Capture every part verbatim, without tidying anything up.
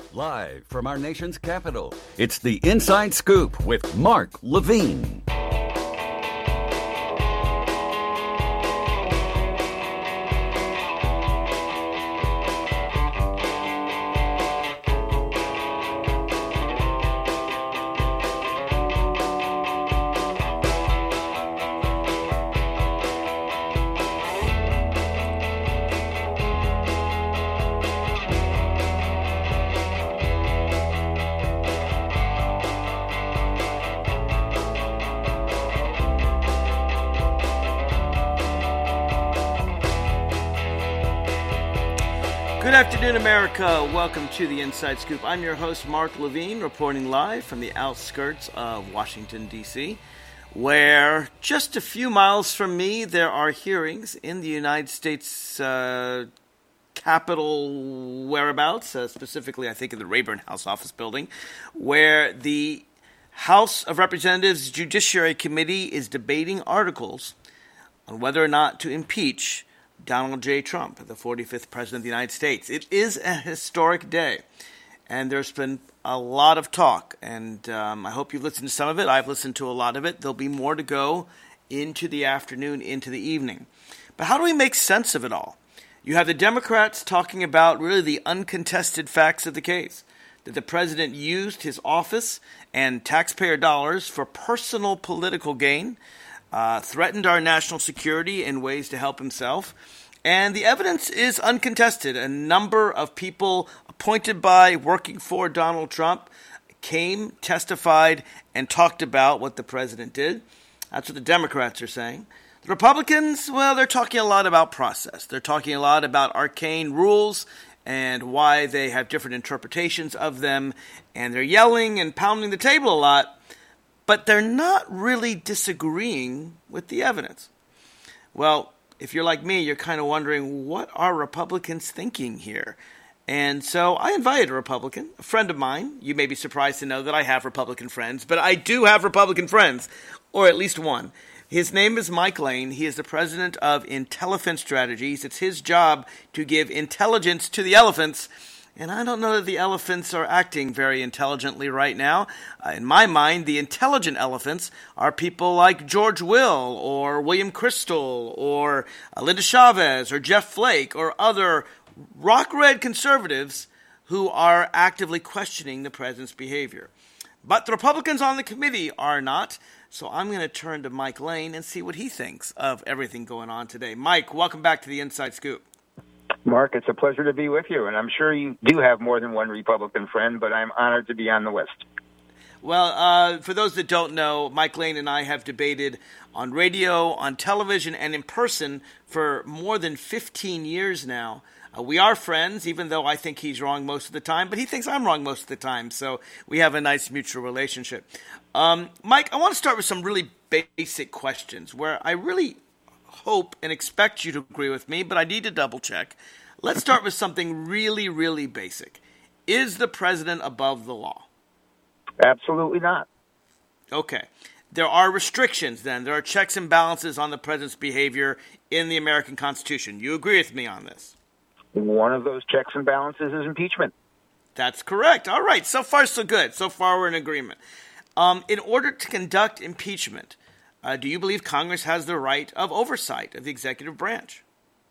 Live from our nation's capital, it's the Inside Scoop with Mark Levine. Good afternoon, America. Welcome to the Inside Scoop. I'm your host, Mark Levine, reporting live from the outskirts of Washington, D C, where just a few miles from me, there are hearings in the United States uh, Capitol whereabouts, uh, specifically, I think, in the Rayburn House Office Building, where the House of Representatives Judiciary Committee is debating articles on whether or not to impeach Donald J. Trump, the forty-fifth President of the United States. It is a historic day, and there's been a lot of talk, and um, I hope you've listened to some of it. I've listened to a lot of it. There'll be more to go into the afternoon, into the evening. But how do we make sense of it all? You have the Democrats talking about really the uncontested facts of the case, that the president used his office and taxpayer dollars for personal political gain, Uh, threatened our national security in ways to help himself. And the evidence is uncontested. A number of people appointed by, working for Donald Trump came, testified, and talked about what the president did. That's what the Democrats are saying. The Republicans, well, they're talking a lot about process. They're talking a lot about arcane rules and why they have different interpretations of them. And they're yelling and pounding the table a lot. But they're not really disagreeing with the evidence. Well, if you're like me, you're kind of wondering, what are Republicans thinking here? And so I invited a Republican, a friend of mine. You may be surprised to know that I have Republican friends, but I do have Republican friends, or at least one. His name is Mike Lane. He is the president of Intellifent Strategies. It's his job to give intelligence to the elephants. And I don't know that the elephants are acting very intelligently right now. Uh, in my mind, the intelligent elephants are people like George Will or William Kristol or uh, Linda Chavez or Jeff Flake or other rock-red conservatives who are actively questioning the president's behavior. But the Republicans on the committee are not. So I'm going to turn to Mike Lane and see what he thinks of everything going on today. Mike, welcome back to the Inside Scoop. Mark, it's a pleasure to be with you, and I'm sure you do have more than one Republican friend, but I'm honored to be on the list. Well, uh, for those that don't know, Mike Lane and I have debated on radio, on television, and in person for more than fifteen years now. Uh, we are friends, even though I think he's wrong most of the time, but he thinks I'm wrong most of the time, so we have a nice mutual relationship. Um, Mike, I want to start with some really basic questions where I really hope and expect you to agree with me, but I need to double check. Let's start with something really, really basic. Is the president above the law? Absolutely not. Okay. There are restrictions then. There are checks and balances on the president's behavior in the American Constitution. You agree with me on this? One of those checks and balances is impeachment. That's correct. All right. So far, so good. So far, we're in agreement. Um, in order to conduct impeachment, Uh, do you believe Congress has the right of oversight of the executive branch?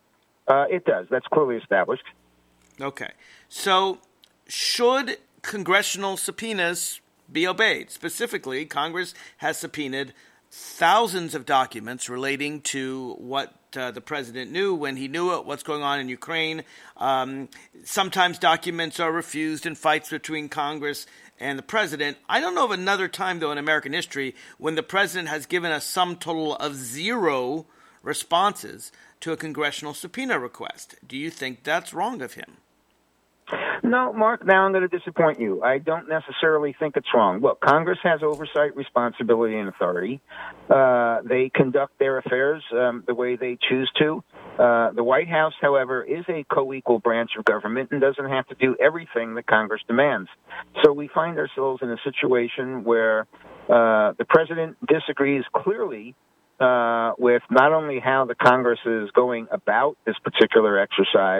Uh, it does. That's clearly established. Okay. So should congressional subpoenas be obeyed? Specifically, Congress has subpoenaed thousands of documents relating to what uh, the president knew when he knew it, what's going on in Ukraine. Um, sometimes documents are refused in fights between Congress and the president. I don't know of another time, though, in American history when the president has given a sum total of zero responses to a congressional subpoena request. Do you think that's wrong of him? No, Mark, now I'm going to disappoint you. I don't necessarily think it's wrong. Look, Congress has oversight, responsibility, and authority. Uh, they conduct their affairs um, the way they choose to. Uh, the White House, however, is a co-equal branch of government and doesn't have to do everything that Congress demands. So we find ourselves in a situation where uh, the president disagrees clearly uh, with not only how the Congress is going about this particular exercise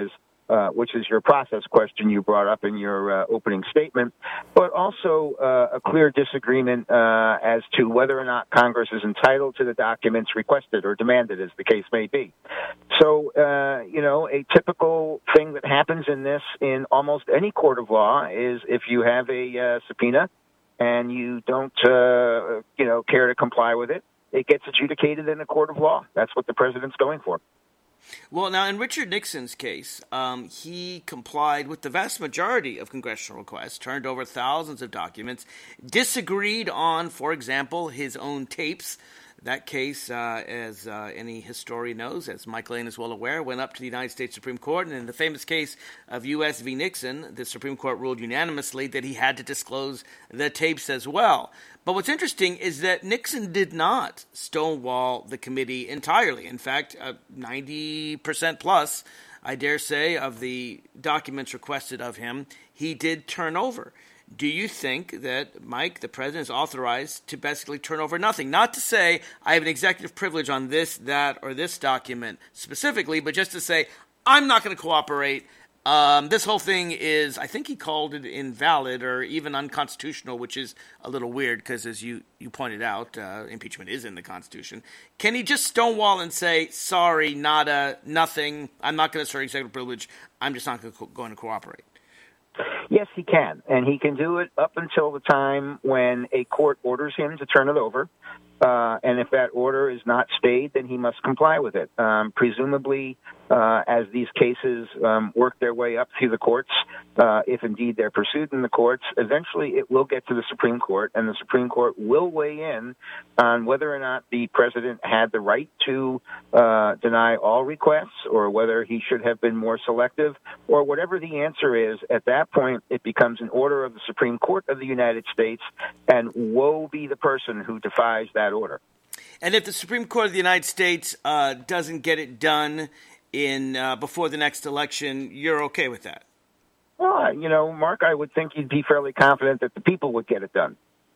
uh, which is your process question you brought up in your uh, opening statement, but also uh, a clear disagreement uh, as to whether or not Congress is entitled to the documents requested or demanded, as the case may be. So, uh, you know, a typical thing that happens in this in almost any court of law is if you have a uh, subpoena and you don't, uh, you know, care to comply with it, it gets adjudicated in a court of law. That's what the president's going for. Well, now, in Richard Nixon's case, um, he complied with the vast majority of congressional requests, turned over thousands of documents, disagreed on, for example, his own tapes. That case, uh, as uh, any historian knows, as Mike Lane is well aware, went up to the United States Supreme Court. And in the famous case of U S v. Nixon, the Supreme Court ruled unanimously that he had to disclose the tapes as well. But what's interesting is that Nixon did not stonewall the committee entirely. In fact, uh, ninety percent plus, I dare say, of the documents requested of him, he did turn over. Do you think that, Mike, the president is authorized to basically turn over nothing? Not to say I have an executive privilege on this, that, or this document specifically, but just to say I'm not going to cooperate. Um, this whole thing is, I think he called it invalid or even unconstitutional, which is a little weird because, as you, you pointed out, uh, impeachment is in the Constitution. Can he just stonewall and say, sorry, nada, nothing, I'm not going to assert executive privilege, I'm just not going to cooperate? Yes, he can, and he can do it up until the time when a court orders him to turn it over. Uh, and if that order is not stayed, then he must comply with it. Um, presumably, uh, as these cases um, work their way up through the courts, uh, if indeed they're pursued in the courts, eventually it will get to the Supreme Court, and the Supreme Court will weigh in on whether or not the president had the right to uh, deny all requests, or whether he should have been more selective, or whatever the answer is. At that point, it becomes an order of the Supreme Court of the United States, and woe be the person who defies that order. And if the Supreme Court of the United States uh, doesn't get it done in uh, before the next election, you're okay with that? Well, you know, Mark, I would think you'd be fairly confident that the people would get it done.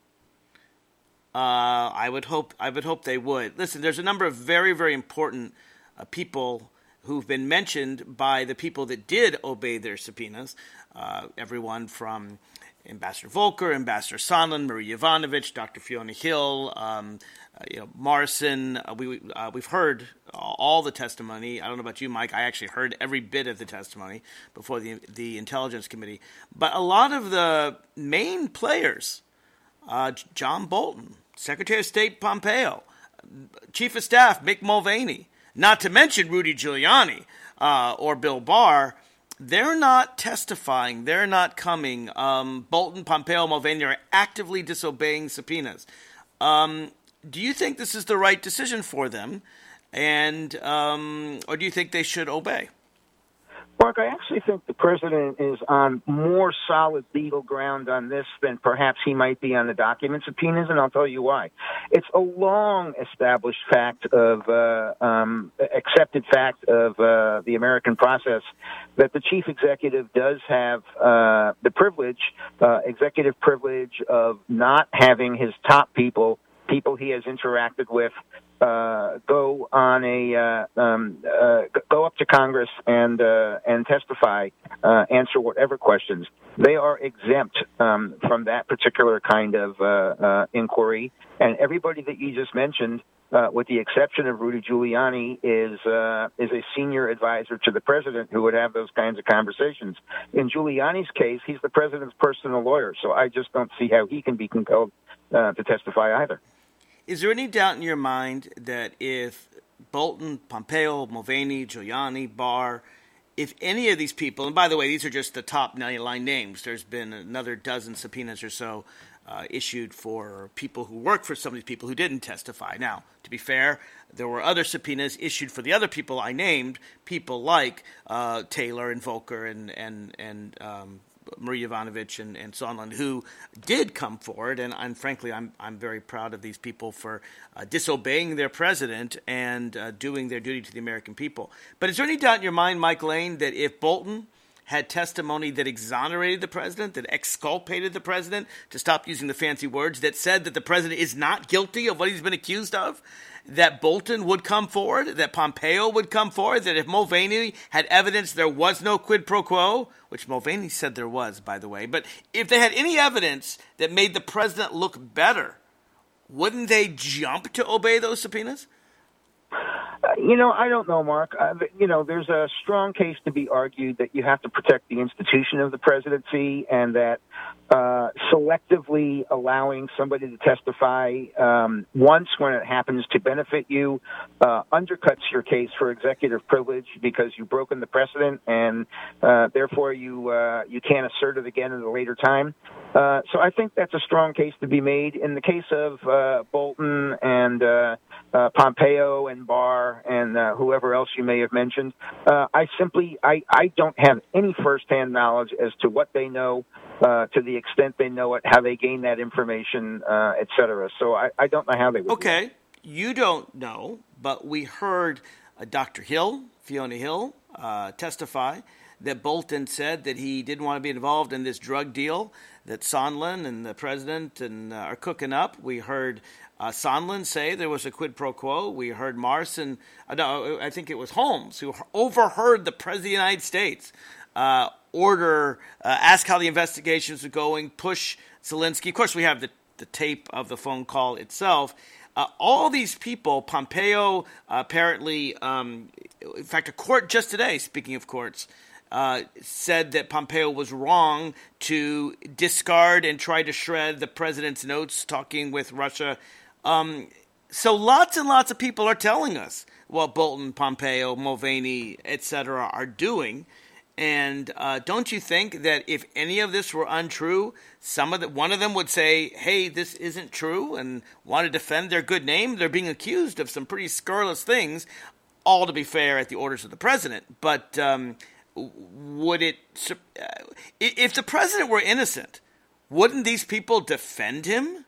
Uh, I would hope. I would hope they would. Listen, there's a number of very, very important uh, people who've been mentioned by the people that did obey their subpoenas. Uh, everyone from Ambassador Volker, Ambassador Sondland, Marie Yovanovitch, Doctor Fiona Hill, um, uh, you know, Morrison. Uh, we, uh, we've heard all the testimony. I don't know about you, Mike. I actually heard every bit of the testimony before the the Intelligence Committee. But a lot of the main players, uh, John Bolton, Secretary of State Pompeo, Chief of Staff Mick Mulvaney, not to mention Rudy Giuliani uh, or Bill Barr, they're not testifying. They're not coming. Um, Bolton, Pompeo, Mulvaney are actively disobeying subpoenas. Um, do you think this is the right decision for them, and um, or do you think they should obey? Mark, I actually think the president is on more solid legal ground on this than perhaps he might be on the document subpoenas, and I'll tell you why. It's a long-established fact of, uh, um, accepted fact of uh, the American process that the chief executive does have uh, the privilege, uh, executive privilege of not having his top people, people he has interacted with, Uh, go on a uh, um, uh, go up to Congress and uh, and testify, uh, answer whatever questions. They are exempt um, from that particular kind of uh, uh, inquiry. And everybody that you just mentioned, uh, with the exception of Rudy Giuliani, is uh, is a senior advisor to the president who would have those kinds of conversations. In Giuliani's case, he's the president's personal lawyer, so I just don't see how he can be compelled uh, to testify either. Is there any doubt in your mind that if Bolton, Pompeo, Mulvaney, Giuliani, Barr, if any of these people, and by the way, these are just the top nine names, there's been another dozen subpoenas or so uh, issued for people who work for some of these people who didn't testify. Now, to be fair, there were other subpoenas issued for the other people I named, people like uh, Taylor and Volker and, and, and um, Marie Yovanovitch and, and Sondland, who did come forward, and, and frankly, I'm I'm very proud of these people for uh, disobeying their president and uh, doing their duty to the American people. But is there any doubt in your mind, Mike Lane, that if Bolton, had testimony that exonerated the president, that exculpated the president, to stop using the fancy words, that said that the president is not guilty of what he's been accused of, that Bolton would come forward, that Pompeo would come forward, that if Mulvaney had evidence there was no quid pro quo, which Mulvaney said there was, by the way, but if they had any evidence that made the president look better, wouldn't they jump to obey those subpoenas? Uh, you know, I don't know, Mark. Uh, you know, there's a strong case to be argued that you have to protect the institution of the presidency, and that uh, selectively allowing somebody to testify um, once when it happens to benefit you uh, undercuts your case for executive privilege, because you've broken the precedent, and uh, therefore you uh, you can't assert it again at a later time. Uh, so I think that's a strong case to be made. In the case of uh, Bolton and uh, uh, Pompeo and Barr and uh, whoever else you may have mentioned, uh, I simply I, I don't have any firsthand knowledge as to what they know, uh, to the extent they know it, how they gain that information, uh, et cetera. So I, I don't know how they would. Okay, you don't know, but we heard uh, Doctor Hill, Fiona Hill, uh, testify that Bolton said that he didn't want to be involved in this drug deal that Sondland and the president and uh, are cooking up. We heard uh, Sondland say there was a quid pro quo. We heard Marson, uh, no, I think it was Holmes, who overheard the president of the United States uh, order, uh, ask how the investigations are going, push Zelensky. Of course, we have the, the tape of the phone call itself. Uh, all these people, Pompeo, uh, apparently, um, in fact, a court just today, speaking of courts, Uh, said that Pompeo was wrong to discard and try to shred the president's notes talking with Russia. Um, so lots and lots of people are telling us what Bolton, Pompeo, Mulvaney, et cetera are doing. And uh, don't you think that if any of this were untrue, some of the, one of them would say, hey, this isn't true, and want to defend their good name? They're being accused of some pretty scurrilous things, all to be fair at the orders of the president. But um would it, if the president were innocent, wouldn't these people defend him?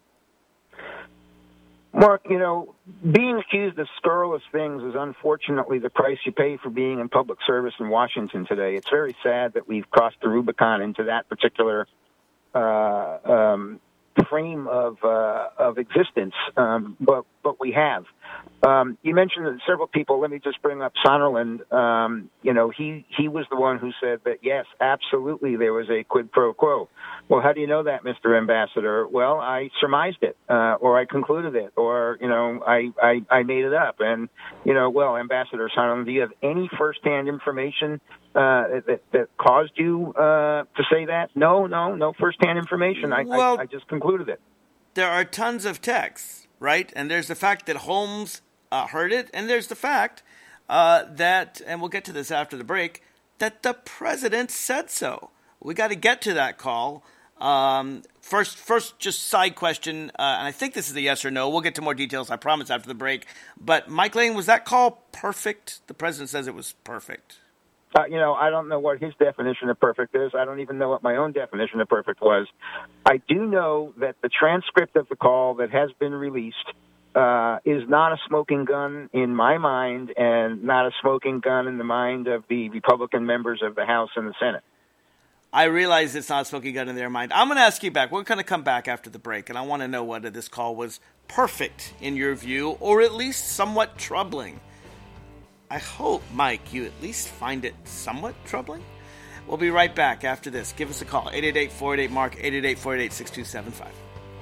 Mark, you know, being accused of scurrilous things is unfortunately the price you pay for being in public service in Washington today. It's very sad that we've crossed the Rubicon into that particular uh, um, frame of uh, of existence, um, but but we have. Um, you mentioned that several people. Let me just bring up Sondland. Um, you know, he he was the one who said that yes, absolutely, there was a quid pro quo. Well, how do you know that, Mister Ambassador? Well, I surmised it, uh, or I concluded it, or you know, I, I I made it up. And you know, well, Ambassador Sondland, do you have any firsthand information uh, that that caused you uh, to say that? No, no, no firsthand information. I, well, I I just concluded it. There are tons of texts, right? And there's the fact that Holmes uh, heard it, and there's the fact uh, that, and we'll get to this after the break, that the president said so. We got to get to that call. Um, first, first, just side question, uh, and I think this is a yes or no. We'll get to more details, I promise, after the break. But Mike Lane, was that call perfect? The president says it was perfect. Uh, you know, I don't know what his definition of perfect is. I don't even know what my own definition of perfect was. I do know that the transcript of the call that has been released uh, is not a smoking gun in my mind, and not a smoking gun in the mind of the Republican members of the House and the Senate. I realize it's not a smoking gun in their mind. I'm going to ask you back. We're going to come back after the break, and I want to know whether this call was perfect in your view, or at least somewhat troubling. I hope, Mike, you at least find it somewhat troubling. We'll be right back after this. Give us a call, eight eight eight, four eight eight, M A R K, eight eight eight, four eight eight, six two seven five.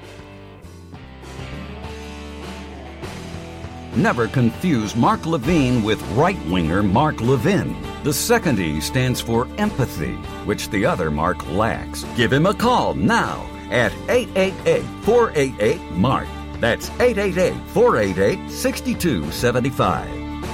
Never confuse Mark Levine with right-winger Mark Levin. The second E stands for empathy, which the other Mark lacks. Give him a call now at eight eight eight, four eight eight, M A R K. That's eight eight eight, four eight eight, six two seven five.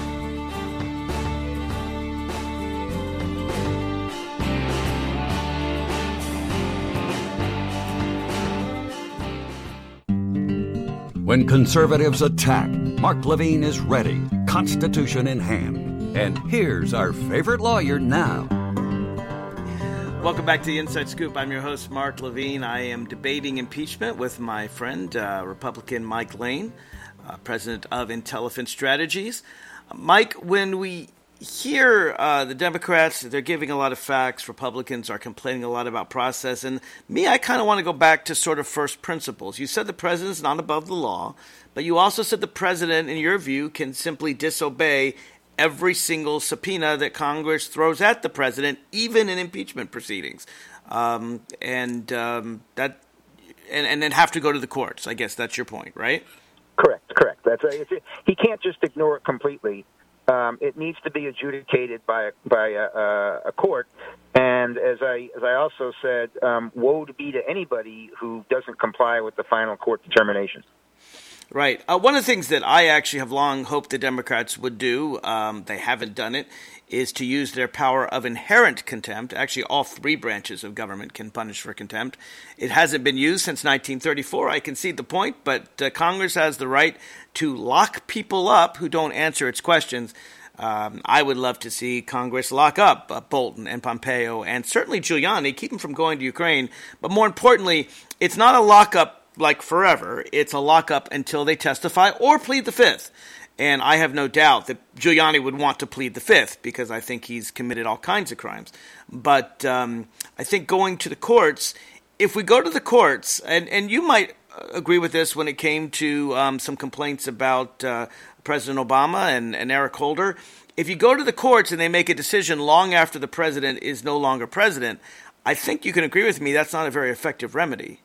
When conservatives attack, Mark Levine is ready, Constitution in hand. And here's our favorite lawyer now. Welcome back to the Inside Scoop. I'm your host, Mark Levine. I am debating impeachment with my friend, uh, Republican Mike Lane, uh, president of Intellifin Strategies. Uh, Mike, when we here, uh, the Democrats, they're giving a lot of facts. Republicans are complaining a lot about process. And me, I kind of want to go back to sort of first principles. You said the president's not above the law, but you also said the president, in your view, can simply disobey every single subpoena that Congress throws at the president, even in impeachment proceedings. Um, and um, that, and, and then have to go to the courts. I guess that's your point, right? Correct, correct. That's a, it's a, he can't just ignore it completely. Um, it needs to be adjudicated by by a, a, a court, and as I as I also said, um, woe to be to anybody who doesn't comply with the final court determination. Right. Uh, one of the things that I actually have long hoped the Democrats would do, um, they haven't done it, is to use their power of inherent contempt. Actually, all three branches of government can punish for contempt. It hasn't been used since nineteen thirty-four. I concede the point, but uh, Congress has the right to lock people up who don't answer its questions. Um, I would love to see Congress lock up uh, Bolton and Pompeo and certainly Giuliani, keep them from going to Ukraine. But more importantly, it's not a lockup like forever. It's a lockup until they testify or plead the fifth. And I have no doubt that Giuliani would want to plead the fifth because I think he's committed all kinds of crimes. But um, I think going to the courts, if we go to the courts, and, and you might agree with this when it came to um, some complaints about uh, President Obama and, and Eric Holder, if you go to the courts and they make a decision long after the president is no longer president, I think you can agree with me that's not a very effective remedy.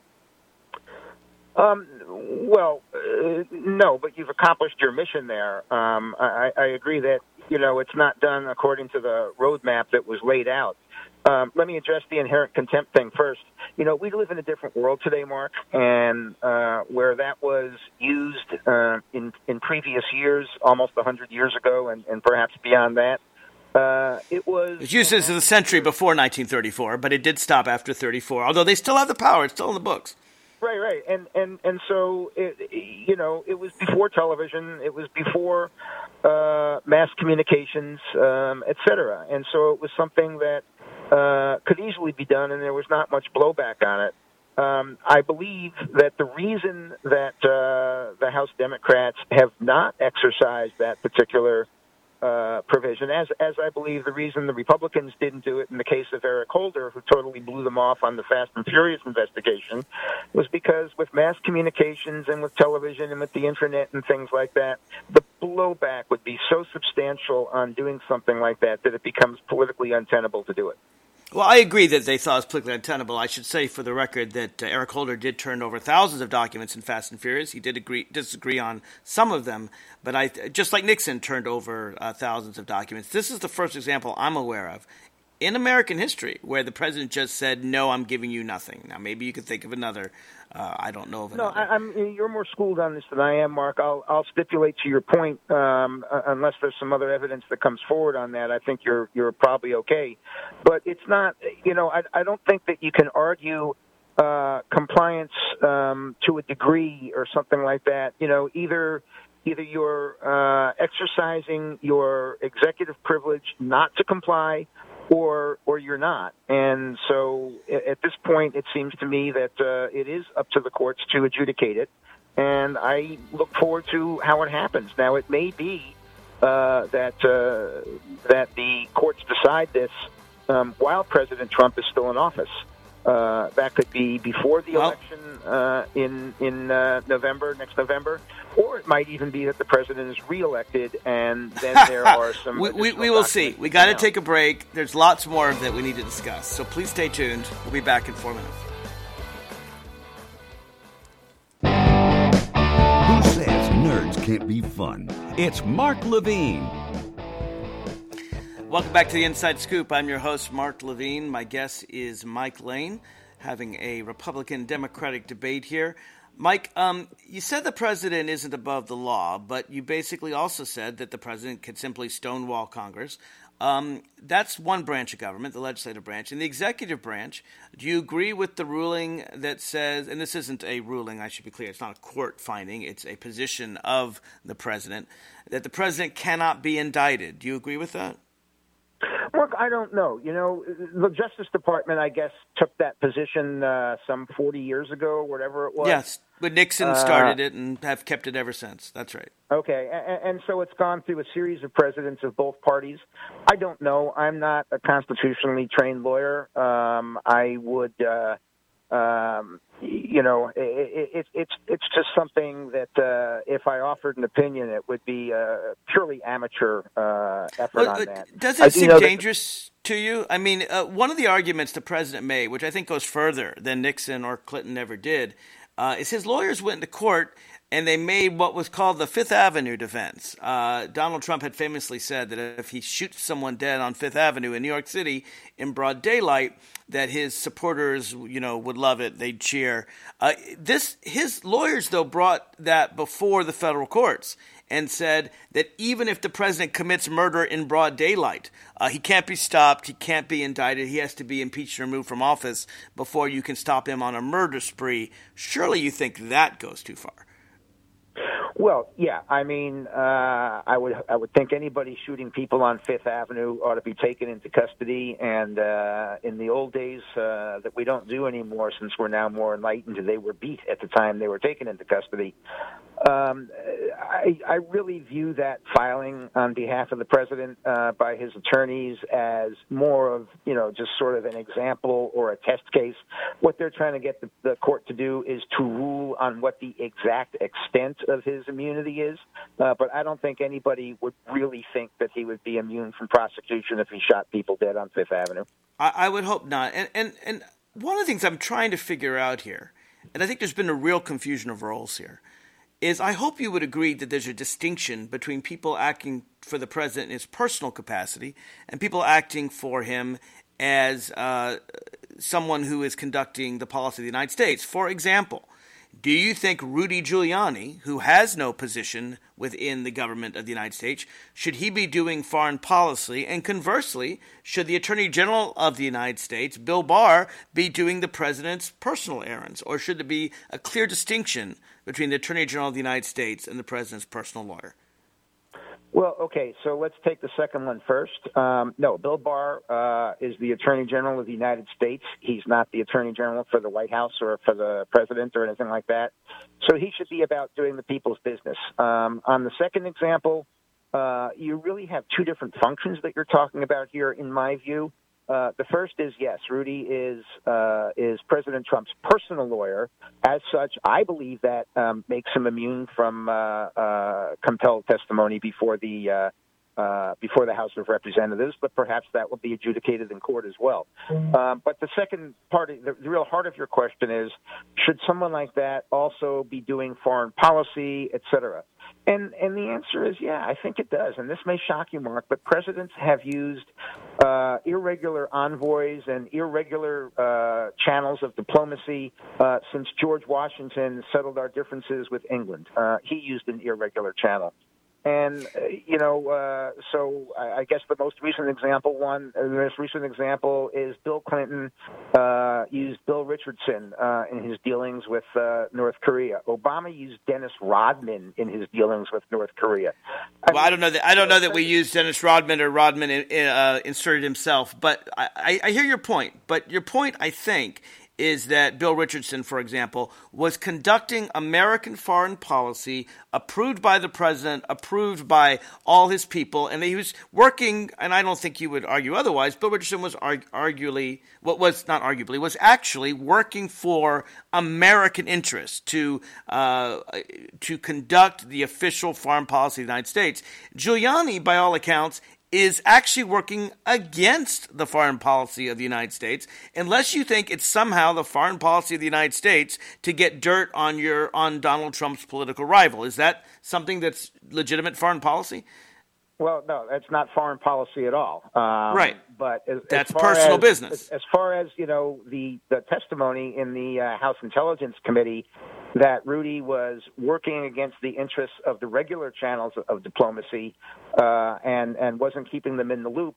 Um, well, uh, no, but you've accomplished your mission there. Um, I, I agree that, you know, it's not done according to the roadmap that was laid out. Um, let me address the inherent contempt thing first. You know, we live in a different world today, Mark, and uh, where that was used uh, in, in previous years, almost one hundred years ago, and, and perhaps beyond that, uh, it was... It was used as a century before nineteen thirty-four, but it did stop after thirty-four, although they still have the power. It's still in the books. Right, right, and and and so it, you know, it was before television, it was before uh, mass communications, um, et cetera, and so it was something that uh, could easily be done, and there was not much blowback on it. Um, I believe that the reason that uh, the House Democrats have not exercised that particular Uh, provision, as as I believe the reason the Republicans didn't do it in the case of Eric Holder, who totally blew them off on the Fast and Furious investigation, was because with mass communications and with television and with the internet and things like that, the blowback would be so substantial on doing something like that that it becomes politically untenable to do it. Well, I agree that they thought it was politically untenable. I should say for the record that uh, Eric Holder did turn over thousands of documents in Fast and Furious. He did agree, disagree on some of them, but I, just like Nixon turned over uh, thousands of documents, this is the first example I'm aware of in American history where the president just said, no, I'm giving you nothing. Now, maybe you could think of another. Uh, I don't know of another. No, I, I'm, you're more schooled on this than I am, Mark. I'll, I'll stipulate to your point, um, uh, unless there's some other evidence that comes forward on that, I think you're you're probably okay. But it's not, you know, I, I don't think that you can argue uh, compliance um, to a degree or something like that. You know, either either you're uh, exercising your executive privilege not to comply, or or you're not. And so at this point, it seems to me that uh, it is up to the courts to adjudicate it, and I look forward to how it happens. Now, it may be uh, that uh, that the courts decide this um, while President Trump is still in office. Uh, that could be before the well, election uh, in in uh, November, next November, or it might even be that the president is reelected, and then there are some. we, we, we will see. We got to take a break. There's lots more that we need to discuss, so please stay tuned. We'll be back in four minutes. Who says nerds can't be fun? It's Mark Levine. Welcome back to the Inside Scoop. I'm your host, Mark Levine. My guest is Mike Lane, having a Republican-Democratic debate here. Mike, um, you said the president isn't above the law, but you basically also said that the president could simply stonewall Congress. Um, that's one branch of government, the legislative branch. In the executive branch, do you agree with the ruling that says, and this isn't a ruling, I should be clear, it's not a court finding, it's a position of the president, that the president cannot be indicted. Do you agree with that? Look, I don't know. You know, the Justice Department, I guess, took that position uh, some forty years ago, whatever it was. Yes, but Nixon started uh, it and have kept it ever since. That's right. Okay, and, and so it's gone through a series of presidents of both parties. I don't know. I'm not a constitutionally trained lawyer. Um, I would, uh, um, you know, it, it, it's it's just something that uh, if I offered an opinion, it would be a purely amateur uh, effort well, on that. Does it I, seem you know, dangerous that, to you? I mean, uh, one of the arguments the president made, which I think goes further than Nixon or Clinton ever did, uh, is his lawyers went into court and they made what was called the Fifth Avenue defense. Uh, Donald Trump had famously said that if he shoots someone dead on Fifth Avenue in New York City in broad daylight, that his supporters, you know, would love it. They'd cheer. Uh, this, his lawyers, though, brought that before the federal courts and said that even if the president commits murder in broad daylight, uh, he can't be stopped, he can't be indicted, he has to be impeached and removed from office before you can stop him on a murder spree. Surely you think that goes too far. Well, yeah. I mean, uh, I would I would think anybody shooting people on Fifth Avenue ought to be taken into custody. And uh, in the old days uh, that we don't do anymore, since we're now more enlightened, they were beat at the time they were taken into custody. Um, I, I really view that filing on behalf of the president uh, by his attorneys as more of, you know, just sort of an example or a test case. What they're trying to get the, the court to do is to rule on what the exact extent of his immunity is. Uh, but I don't think anybody would really think that he would be immune from prosecution if he shot people dead on Fifth Avenue. I, I would hope not. And, and, and one of the things I'm trying to figure out here, and I think there's been a real confusion of roles here, is I hope you would agree that there's a distinction between people acting for the president in his personal capacity and people acting for him as uh, someone who is conducting the policy of the United States. For example, do you think Rudy Giuliani, who has no position within the government of the United States, should he be doing foreign policy? And conversely, should the Attorney General of the United States, Bill Barr, be doing the president's personal errands? Or should there be a clear distinction between the Attorney General of the United States and the president's personal lawyer? Well, okay, so let's take the second one first. Um, no, Bill Barr uh, is the Attorney General of the United States. He's not the Attorney General for the White House or for the president or anything like that. So he should be about doing the people's business. Um, on the second example, uh, you really have two different functions that you're talking about here, in my view. Uh, the first is, yes, Rudy is uh, is President Trump's personal lawyer. As such, I believe that um, makes him immune from uh, uh, compelled testimony before the uh, uh, before the House of Representatives, but perhaps that will be adjudicated in court as well. Uh, but the second part, of, the, the real heart of your question is, should someone like that also be doing foreign policy, et cetera? And and the answer is, yeah, I think it does. And this may shock you, Mark, but presidents have used uh, irregular envoys and irregular uh, channels of diplomacy uh, since George Washington settled our differences with England. Uh, he used an irregular channel. And, uh, you know, uh, so I, I guess the most recent example one, uh, the most recent example is Bill Clinton uh, used Bill Richardson uh, in his dealings with uh, North Korea. Obama used Dennis Rodman in his dealings with North Korea. I well, mean, I don't know that I don't know that we used Dennis Rodman or Rodman uh, inserted himself, but I, I hear your point. But your point, I think, is that Bill Richardson, for example, was conducting American foreign policy approved by the president, approved by all his people, and he was working, and I don't think you would argue otherwise, Bill Richardson was argu- arguably, what was not arguably, was actually working for American interests to uh, to conduct the official foreign policy of the United States. Giuliani, by all accounts, is actually working against the foreign policy of the United States, unless you think it's somehow the foreign policy of the United States to get dirt on your on Donald Trump's political rival. Is that something that's legitimate foreign policy? Well, no, that's not foreign policy at all. Um, right. But as, that's as far personal as, business. As, as far as, you know, the, the testimony in the uh, House Intelligence Committee that Rudy was working against the interests of the regular channels of, of diplomacy uh, and, and wasn't keeping them in the loop,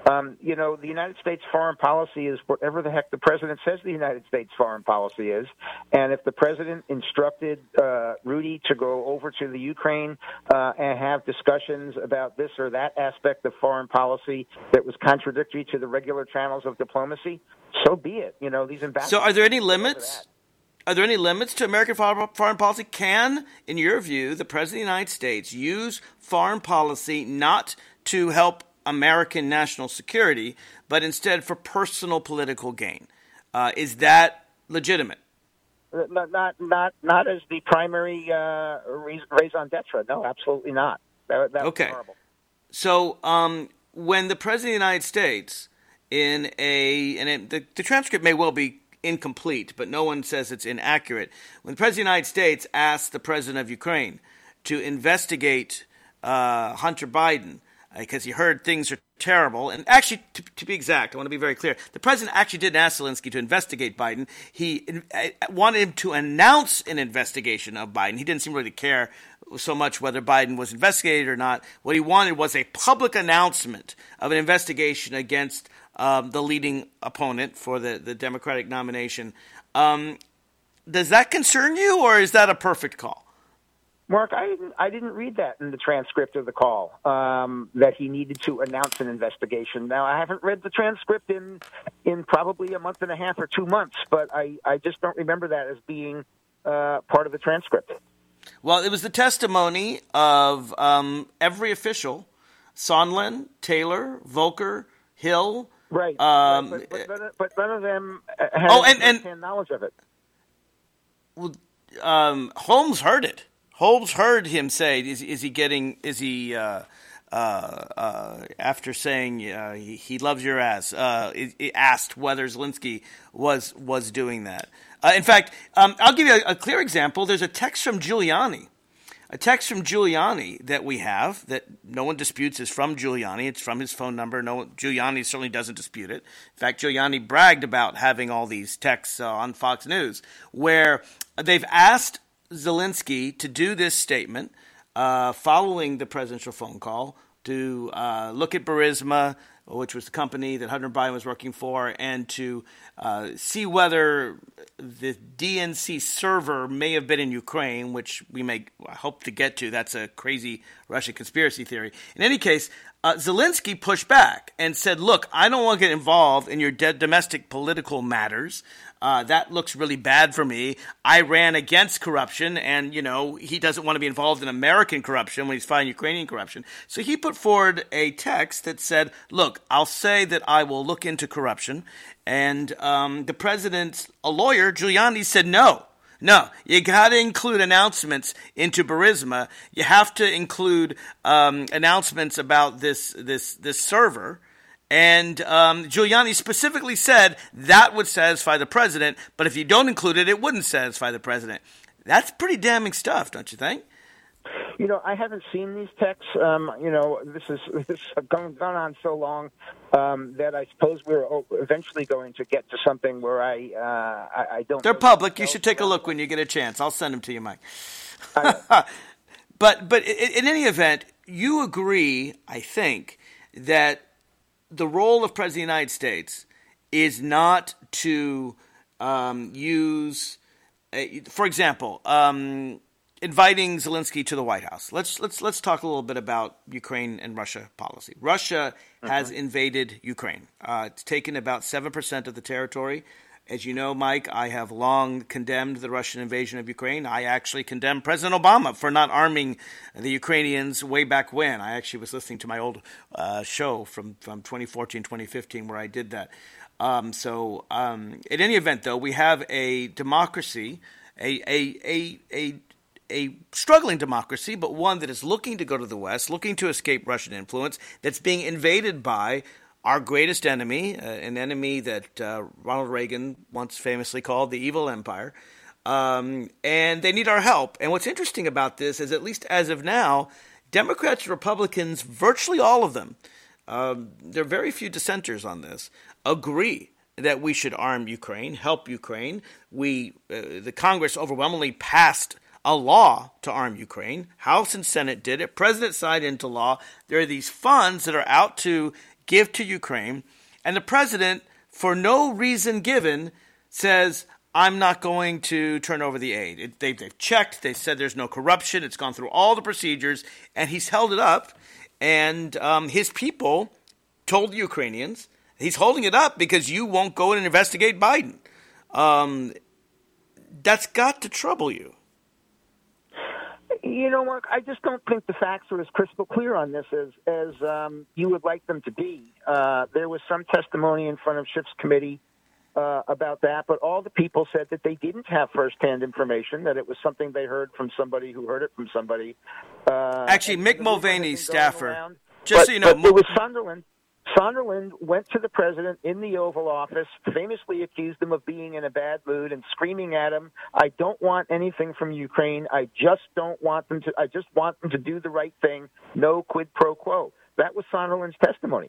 Um, you know, the United States foreign policy is whatever the heck the president says the United States foreign policy is. And if the president instructed uh, Rudy to go over to the Ukraine uh, and have discussions about this or that aspect of foreign policy that was contradictory to the regular channels of diplomacy, so be it. You know, these ambassadors. So, are there any limits? Are there any limits to American foreign policy? Can, in your view, the president of the United States use foreign policy not to help American national security, but instead for personal political gain? Uh, is that legitimate? Not, not, not, not as the primary uh, raison d'etre. No, absolutely not. That, that okay. was horrible. So, um, when the president of the United States, in a, and it, the, the transcript may well be incomplete, but no one says it's inaccurate. When the president of the United States asked the president of Ukraine to investigate uh, Hunter Biden, because he heard things are terrible. And actually, to, to be exact, I want to be very clear. The president actually didn't ask Zelensky to investigate Biden. He uh, wanted him to announce an investigation of Biden. He didn't seem really to care so much whether Biden was investigated or not. What he wanted was a public announcement of an investigation against um, the leading opponent for the, the Democratic nomination. Um, does that concern you, or is that a perfect call? Mark, I didn't, I didn't read that in the transcript of the call, um, that he needed to announce an investigation. Now, I haven't read the transcript in in probably a month and a half or two months, but I, I just don't remember that as being uh, part of the transcript. Well, it was the testimony of um, every official, Sondland, Taylor, Volker, Hill. Right, um, but, but, but, but none of them had oh, and, and, knowledge of it. Well, um, Holmes heard it. Holmes heard him say, "Is is he getting? Is he uh, uh, uh, after saying uh, he, he loves your ass?" Uh, he asked whether Zelensky was was doing that. Uh, in fact, um, I'll give you a, a clear example. There's a text from Giuliani, a text from Giuliani that we have that no one disputes is from Giuliani. It's from his phone number. No, Giuliani certainly doesn't dispute it. In fact, Giuliani bragged about having all these texts uh, on Fox News, where they've asked Zelensky to do this statement uh, following the presidential phone call to uh, look at Burisma, which was the company that Hunter Biden was working for, and to uh, see whether the D N C server may have been in Ukraine, which we may hope to get to. That's a crazy Russian conspiracy theory. In any case, uh, Zelensky pushed back and said, look, I don't want to get involved in your de- domestic political matters. Uh, that looks really bad for me. I ran against corruption, and, you know, he doesn't want to be involved in American corruption when he's fighting Ukrainian corruption. So he put forward a text that said, look, I'll say that I will look into corruption. And um, the president's a lawyer, Giuliani, said no. No, you got to include announcements into Burisma. You have to include um, announcements about this this this server. And um, Giuliani specifically said that would satisfy the president, but if you don't include it, it wouldn't satisfy the president. That's pretty damning stuff, don't you think? You know, I haven't seen these texts. Um, you know, this is this has gone, gone on so long um, that I suppose we're eventually going to get to something where I uh, I, I don't. They're public. You should take a look when you get a chance. I'll send them to you, Mike. I, but but in, in any event, you agree, I think, that the role of President of the United States is not to um, use, a, for example, um, inviting Zelensky to the White House. Let's let's let's talk a little bit about Ukraine and Russia policy. Russia uh-huh. has invaded Ukraine. Uh, it's taken about seven percent of the territory. As you know, Mike, I have long condemned the Russian invasion of Ukraine. I actually condemned President Obama for not arming the Ukrainians way back when. I actually was listening to my old uh, show from, from twenty fourteen, twenty fifteen where I did that. Um, so um, in any event, though, we have a democracy, a, a, a, a, a struggling democracy, but one that is looking to go to the West, looking to escape Russian influence, that's being invaded by our greatest enemy, uh, an enemy that uh, Ronald Reagan once famously called the evil empire, um, and they need our help. And what's interesting about this is, at least as of now, Democrats and Republicans, virtually all of them, um, there are very few dissenters on this, agree that we should arm Ukraine, help Ukraine. We, uh, the Congress overwhelmingly passed a law to arm Ukraine. House and Senate did it. President signed into law. There are these funds that are out to give to Ukraine, and the president, for no reason given, says, I'm not going to turn over the aid. It, they, they've checked. They said there's no corruption. It's gone through all the procedures, and he's held it up. And um, his people told the Ukrainians, he's holding it up because you won't go in and investigate Biden. Um, that's got to trouble you. You know, Mark, I just don't think the facts are as crystal clear on this as, as um, you would like them to be. Uh, there was some testimony in front of Schiff's committee uh, about that, but all the people said that they didn't have firsthand information, that it was something they heard from somebody who heard it from somebody. Uh, Actually, Mick Mulvaney, staffer, around. just but, so you know. But it was Sunderland. Sunderland went to the president in the Oval Office, famously accused him of being in a bad mood and screaming at him, I don't want anything from Ukraine. I just don't want them to, I just want them to do the right thing. No quid pro quo. That was Sunderland's testimony.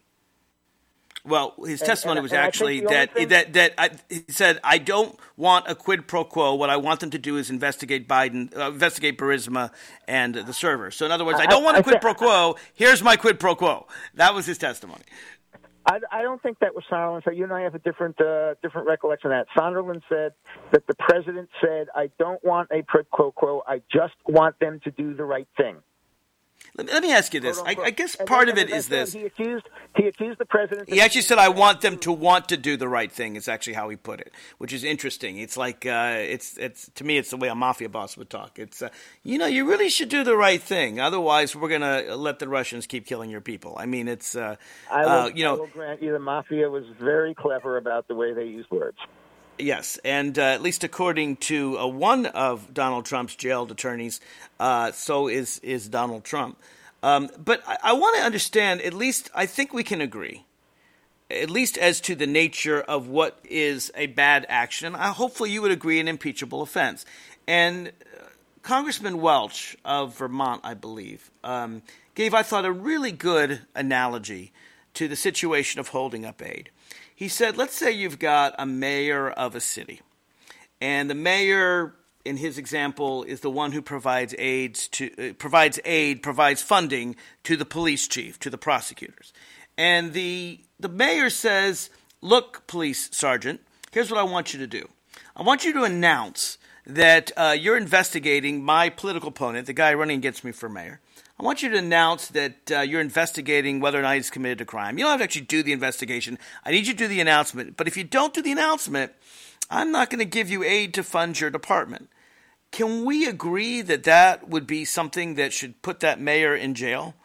Well, his testimony and, and, was and actually that, thing- that that I, he said, "I don't want a quid pro quo. What I want them to do is investigate Biden, uh, investigate Burisma and the server." So, in other words, I, I don't want a quid I, pro quo. Here's my quid pro quo. That was his testimony. I, I don't think that was Sunderland. So you and I have a different uh, different recollection of that. Sunderland said that the president said, "I don't want a quid pro quo. I just want them to do the right thing." Let me, let me ask you this. I, I guess part of it is this. He accused, he accused the president. He actually said, I want them to want to do the right thing, is actually how he put it, which is interesting. It's like, uh, it's it's to me, it's the way a mafia boss would talk. It's, uh, you know, you really should do the right thing. Otherwise, we're going to let the Russians keep killing your people. I mean, it's, uh, I will, uh, you know. I will grant you the mafia was very clever about the way they used words. Yes, and uh, at least according to uh, one of Donald Trump's jailed attorneys, uh, so is is Donald Trump. Um, but I, I want to understand, at least I think we can agree, at least as to the nature of what is a bad action. Uh, hopefully you would agree an impeachable offense. And uh, Congressman Welch of Vermont, I believe, um, gave, I thought, a really good analogy to the situation of holding up aid. He said, let's say you've got a mayor of a city, and the mayor, in his example, is the one who provides aids to uh, provides aid, provides funding to the police chief, to the prosecutors. And the the mayor says, look, police sergeant, here's what I want you to do. I want you to announce that uh, you're investigating my political opponent, the guy running against me for mayor. I want you to announce that uh, you're investigating whether or not he's committed a crime. You don't have to actually do the investigation. I need you to do the announcement. But if you don't do the announcement, I'm not going to give you aid to fund your department. Can we agree that that would be something that should put that mayor in jail?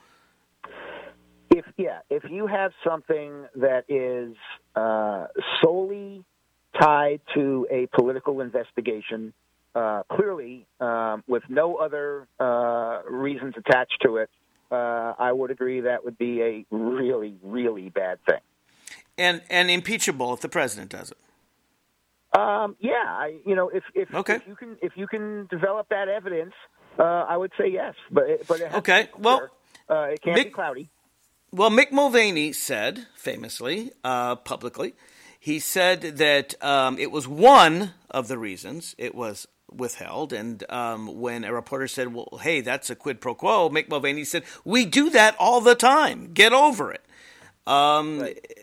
If yeah, if you have something that is uh, solely tied to a political investigation, Uh, clearly, um, with no other uh, reasons attached to it, uh, I would agree that would be a really, really bad thing. And and impeachable if the president does it. Um, yeah, I, you know, if if, okay. if you can if you can develop that evidence, uh, I would say yes. But it, but it has okay, to be well, uh, it can't Mick, be cloudy. Well, Mick Mulvaney said famously, uh, publicly, he said that um, it was one of the reasons it was withheld. And um, when a reporter said, well, hey, that's a quid pro quo, Mick Mulvaney said, we do that all the time. Get over it. Um, right.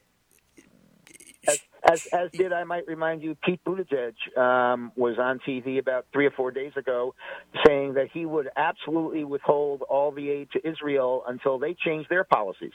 as, as, as did, I might remind you, Pete Buttigieg um, was on T V about three or four days ago saying that he would absolutely withhold all the aid to Israel until they change their policies.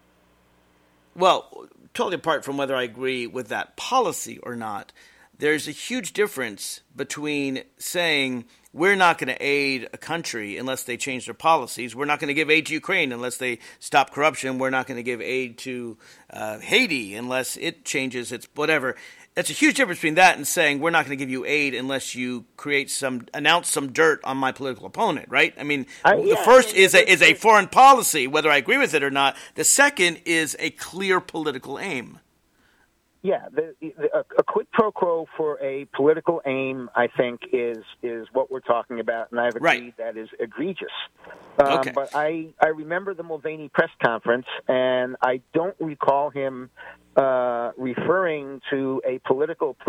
Well, totally apart from whether I agree with that policy or not, there's a huge difference between saying we're not going to aid a country unless they change their policies. We're not going to give aid to Ukraine unless they stop corruption. We're not going to give aid to uh, Haiti unless it changes its whatever. That's a huge difference between that and saying we're not going to give you aid unless you create some, announce some dirt on my political opponent, right? I mean, uh, the yeah, first I mean, is a is a foreign policy, whether I agree with it or not. The second is a clear political aim. Yeah, the, the, a, a quid pro quo for a political aim, I think, is is what we're talking about, and I've agreed right. that is egregious. Um, okay. But I, I remember the Mulvaney press conference, and I don't recall him uh, referring to a political quid,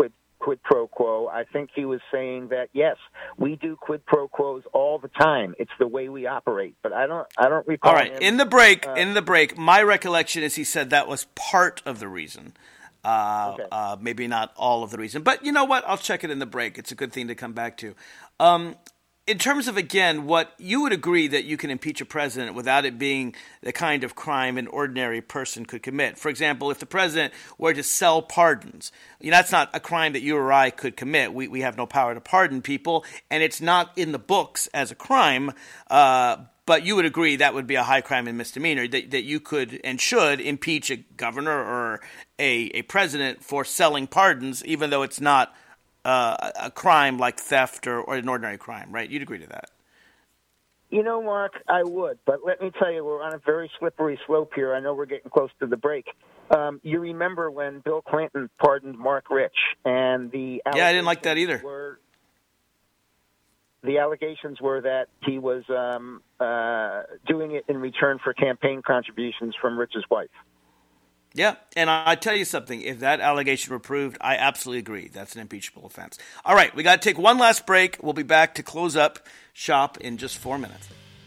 quid pro quo. I think he was saying that, yes, we do quid pro quos all the time. It's the way we operate. But I don't I don't recall All right, him, in the break, uh, in the break, my recollection is he said that was part of the reason. Uh, okay. uh, maybe not all of the reason. But you know what? I'll check it in the break. It's a good thing to come back to. Um, in terms of, again, what you would agree that you can impeach a president without it being the kind of crime an ordinary person could commit. For example, if the president were to sell pardons, you know, that's not a crime that you or I could commit. We we have no power to pardon people, and it's not in the books as a crime. Uh, but you would agree that would be a high crime and misdemeanor, that, that you could and should impeach a governor or a, a president for selling pardons, even though it's not Uh, a crime like theft or, or an ordinary crime, right? You'd agree to that. You know, Mark, I would. But let me tell you, we're on a very slippery slope here. I know we're getting close to the break. Um, you remember when Bill Clinton pardoned Mark Rich, and the yeah, I didn't like that either. Were, the allegations were that he was um, uh, doing it in return for campaign contributions from Rich's wife. Yeah, and I tell you something, if that allegation were proved, I absolutely agree. That's an impeachable offense. All right, we got to take one last break. We'll be back to close up shop in just four minutes.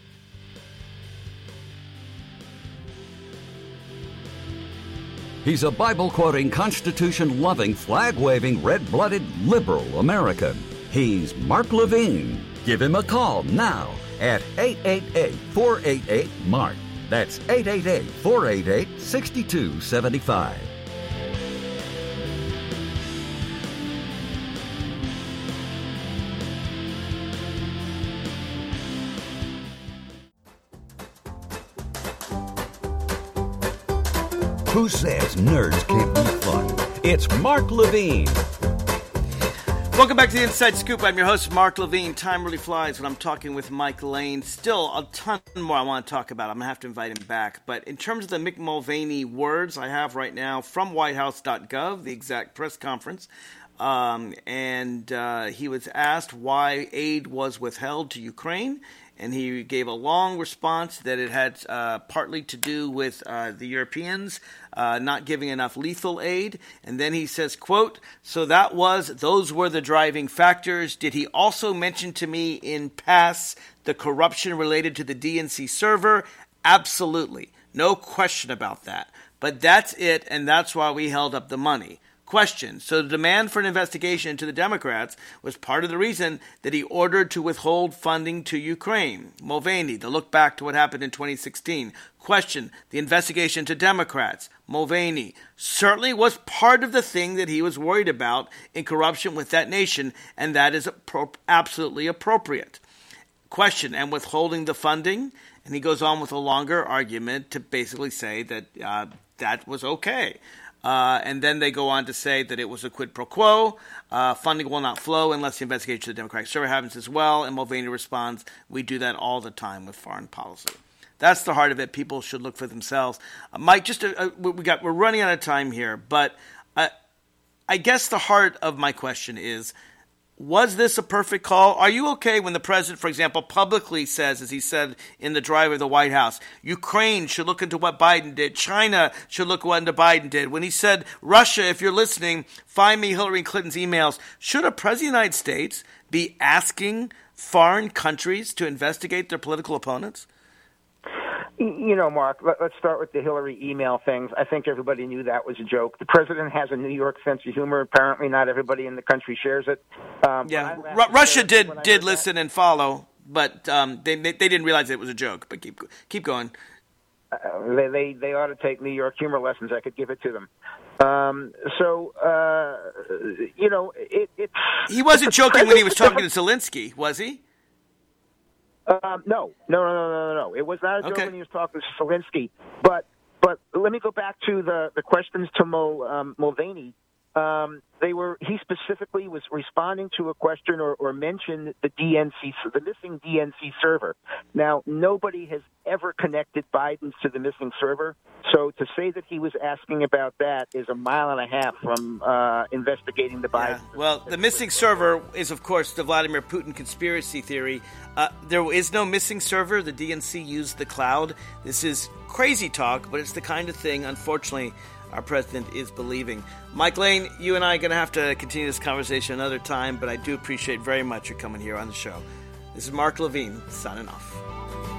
He's a Bible-quoting, Constitution-loving, flag-waving, red-blooded, liberal American. He's Mark Levine. Give him a call now at eight eight eight, four eight eight, MARK. That's eight eight eight, four eight eight, six two seven five. Who says nerds can't be fun? It's Mark Levine. Welcome back to the Inside Scoop. I'm your host, Mark Levine. Time really flies when I'm talking with Mike Lane. Still a ton more I want to talk about. I'm going to have to invite him back. But in terms of the Mick Mulvaney words I have right now from white house dot gov, the exact press conference, um, and uh, he was asked why aid was withheld to Ukraine. And he gave a long response that it had uh, partly to do with uh, the Europeans uh, not giving enough lethal aid. And then he says, quote, so that was, those were the driving factors. Did he also mention to me in pass the corruption related to the D N C server? Absolutely. No question about that. But that's it, and that's why we held up the money. Question. So the demand for an investigation into the Democrats was part of the reason that he ordered to withhold funding to Ukraine. Mulvaney, to look back to what happened in twenty sixteen. Question. The investigation to Democrats. Mulvaney certainly was part of the thing that he was worried about in corruption with that nation, and that is appro- absolutely appropriate. Question. And withholding the funding? And he goes on with a longer argument to basically say that uh, that was okay. Uh, and then they go on to say that it was a quid pro quo. Uh, funding will not flow unless the investigation to the Democratic server happens as well. And Mulvaney responds, we do that all the time with foreign policy. That's the heart of it. People should look for themselves. Uh, Mike, just uh, we got we're running out of time here, but uh, I guess the heart of my question is, was this a perfect call? Are you okay when the president, for example, publicly says, as he said in the drive of the White House, Ukraine should look into what Biden did, China should look what Biden did? When he said, Russia, if you're listening, find me Hillary Clinton's emails. Should a president of the United States be asking foreign countries to investigate their political opponents? You know, Mark, let, let's start with the Hillary email things. I think everybody knew that was a joke. The president has a New York sense of humor. Apparently not everybody in the country shares it. Um, yeah, R- Russia did did listen that. and follow, but um, they, they they didn't realize it was a joke. But keep keep going. Uh, they, they they ought to take New York humor lessons. I could give it to them. Um, so, uh, you know, it, it He wasn't joking when he was talking to Zelensky, was he? Um, no, no, no, no, no, no. It was not a joke okay. when he was talking to Zelensky. But but let me go back to the, the questions to Mul, um, Mulvaney. Um, they were he specifically was responding to a question or, or mentioned the D N C, the missing D N C server. Now, nobody has ever connected Biden to the missing server. So to say that he was asking about that is a mile and a half from uh, investigating the Biden. Yeah. Well, the missing server is, of course, the Vladimir Putin conspiracy theory. Uh, there is no missing server. The D N C used the cloud. This is crazy talk, but it's the kind of thing, unfortunately, our president is believing. Mike Lane, you and I are going to have to continue this conversation another time, but I do appreciate very much you coming here on the show. This is Mark Levine, signing off.